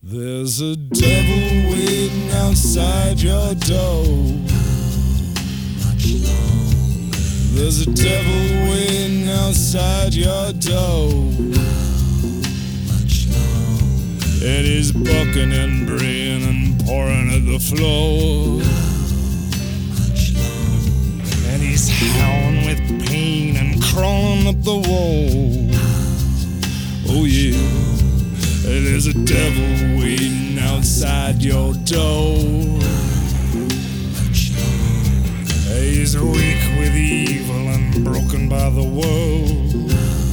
There's a devil waiting outside your door. There's a devil waiting outside your door. And he's bucking and braying and pouring at the floor. And he's howling with pain and crawling up the wall. Oh yeah. There's a devil waiting outside your door. He's weak with evil and broken by the world.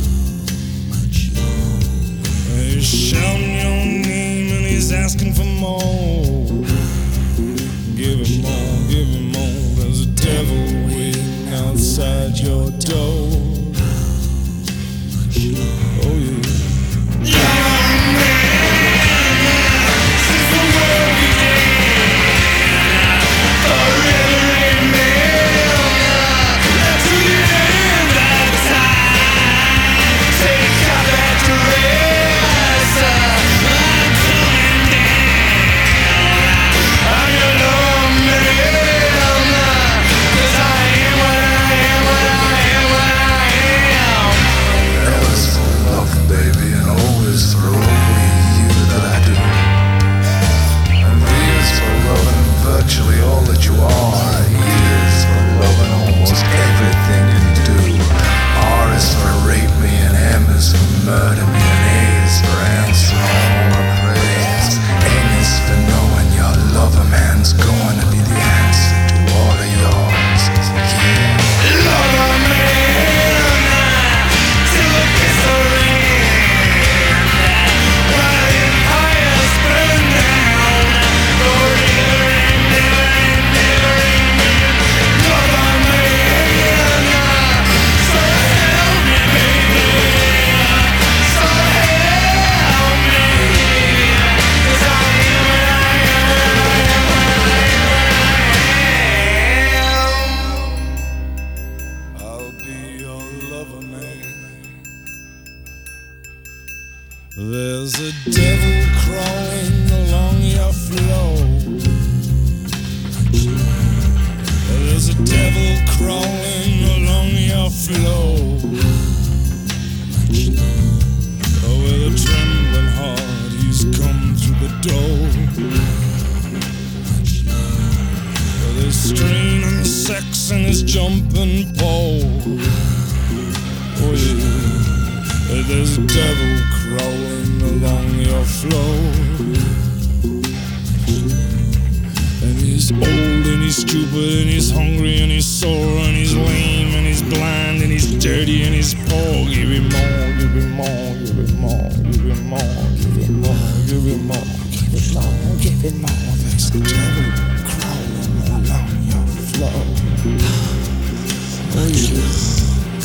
He's shouting your name and he's asking for more. Give him more, give him more. There's a devil waiting outside your door. Oh yeah. Murder me and A is for answer all my prayers. N is for knowing your lover man's going to be the answer to all of yours. Yeah. Lover man, till the kiss of rain, while the empires burn down. Lover man, so help me, baby. There's a devil crawling along your floor. There's a devil crawling along your floor. Oh, with a trembling heart he's come through the door. There's strain and sex in his jumping pole. Oh yeah, there's a devil crawling along your floor. And he's old and he's stupid and he's hungry and he's sore and he's lame and he's blind and he's dirty and he's poor. Give him more, give him more, give him more, give him more, give him more, give him more, give him more, give him more. There's a devil crawling along your floor. Oh yeah.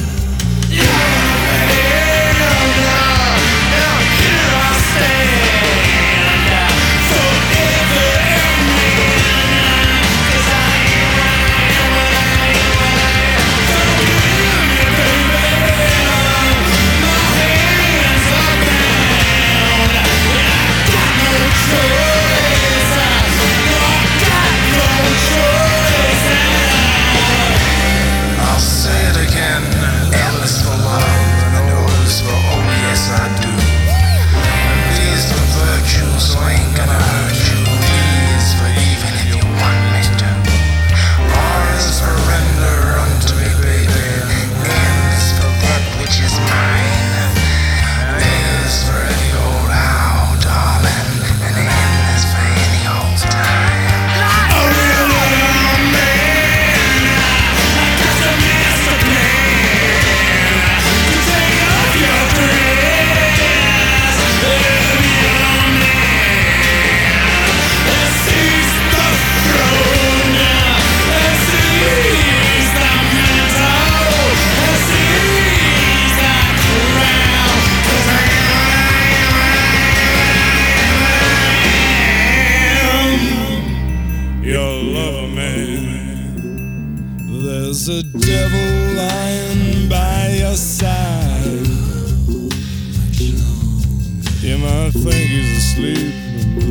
There's a devil lying by your side. You might think he's asleep,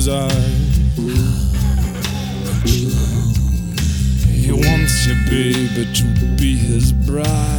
eyes. He wants you, baby, to be his bride.